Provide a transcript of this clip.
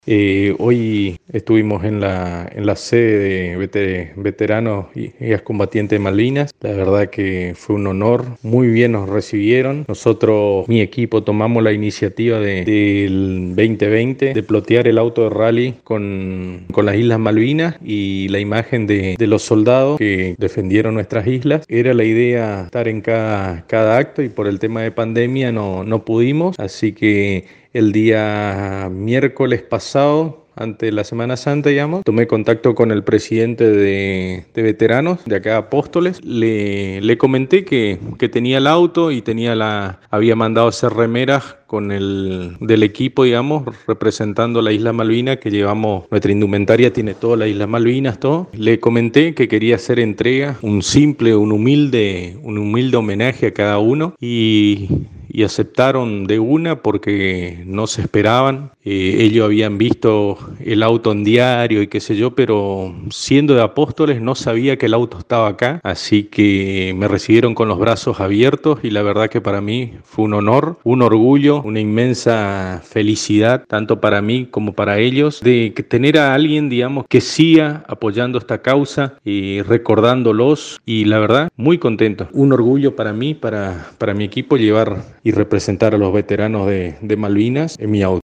Hoy estuvimos en la sede de veteranos y excombatientes de Malvinas. La verdad que fue un honor, muy bien nos recibieron. Nosotros, mi equipo, tomamos la iniciativa del 2020 de plotear el auto de rally con las Islas Malvinas y la imagen de los soldados que defendieron nuestras islas. Era la idea estar en cada acto y por el tema de pandemia no pudimos, así que el día miércoles pasado, antes de la Semana Santa, digamos, tomé contacto con el presidente de veteranos de acá, Apóstoles. Le comenté que tenía el auto y había mandado a hacer remeras con del equipo, digamos, representando la Isla Malvinas, que llevamos, nuestra indumentaria tiene toda la Isla Malvinas, todo. Le comenté que quería hacer entrega, un humilde homenaje a cada uno y aceptaron de una porque no se esperaban. Ellos habían visto el auto en diario y qué sé yo, pero siendo de Apóstoles no sabía que el auto estaba acá, así que me recibieron con los brazos abiertos y la verdad que para mí fue un honor, un orgullo, una inmensa felicidad, tanto para mí como para ellos, de que tener a alguien, digamos, que siga apoyando esta causa y recordándolos, y la verdad, muy contento. Un orgullo para mí, para mi equipo, llevar y representar a los veteranos de Malvinas en mi auto.